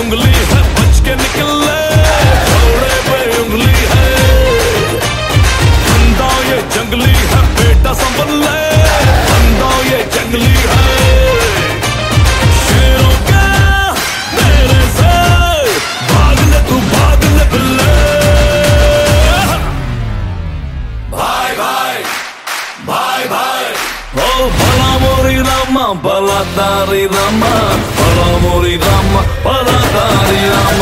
उंगली है, बच के निकल ले, घोड़े पे उंगली है। बंदा ये जंगली है, बेटा संभल ले, बंदा ये जंगली है। शेरों के मेरे से भाग ले तू, भाग ले बिल्ले। भाई भाई भाई भाई, ओ भला मोरी रामा, भला तारी रामा, भला मोरी रामा, भला तारी रामा।